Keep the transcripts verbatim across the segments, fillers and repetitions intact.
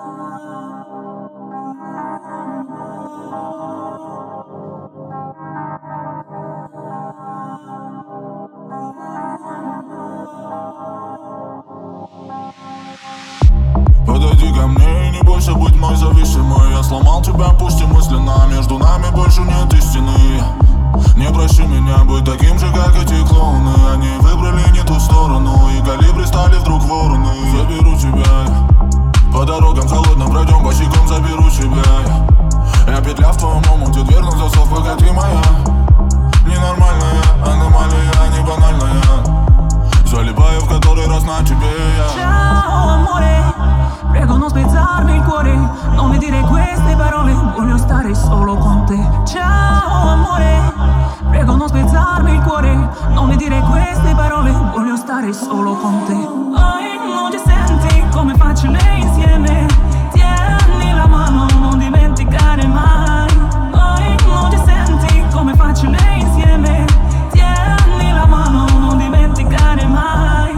Подойди ко мне и не бойся быть мной зависимой. Я сломал тебя, пусть и мысленно. Между нами больше нет истины. Не проси меня быть таким же, как эти клоуны. Они выбрали не ту сторону, и калибри стали вдруг вороны. Заберу тебя по дорогам холодным, пройдем босиком, заберу тебя. Я петля в твоем омуте, дверной засов, пока ты моя. Ненормальная аномалия, не банальная. Залипаю в который раз на тебе я. Ciao amore, prego non spezzarmi il cuore, non mi dire queste parole, voglio stare solo con te. Ciao amore, prego non spezzarmi il cuore, non mi dire queste parole, voglio stare solo con te. Ai, non ti senti come facile insieme, tieni la mano, non dimenticare mai. Ai, non ti senti come facile insieme, tieni la mano, non dimenticare mai.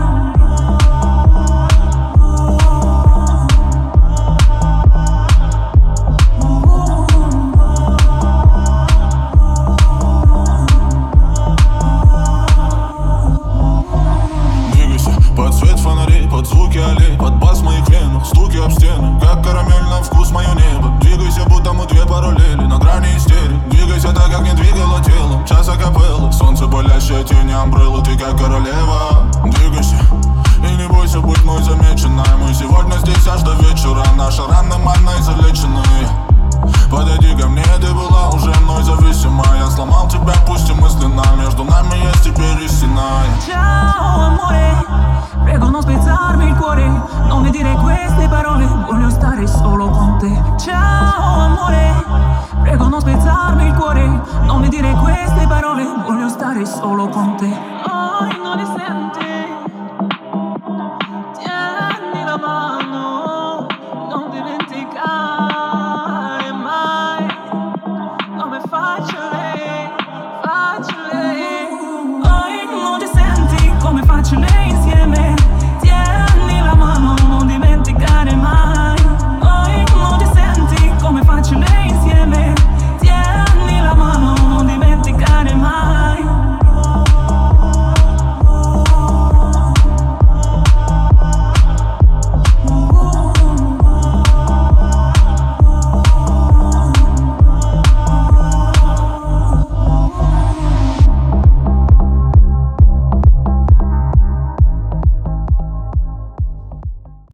Под свет фонарей, под звуки аллей, под бас моих вен, стуки об стены, как карамель на вкус мое небо. Двигайся, будто мы две параллели, на грани истерик. Двигайся так, как не двигало телом, час акапелла. Солнце палящее, тени амбреллы, ты как королева. Двигайся и не бойся быть мной замеченной. Мы сегодня здесь аж до вечера, наши раны манной залечены. Подойди ко мне, ты была уже мной зависима. Я сломал тебя, пусть и мысленно, между нами есть теперь истина. Ciao amore, prego non spezzarmi il cuore, non mi dire queste parole, voglio stare solo con te. Ciao amore, prego non spezzarmi il cuore, non mi dire queste parole, voglio stare solo con te. Oh, non li senti, tieni la mano.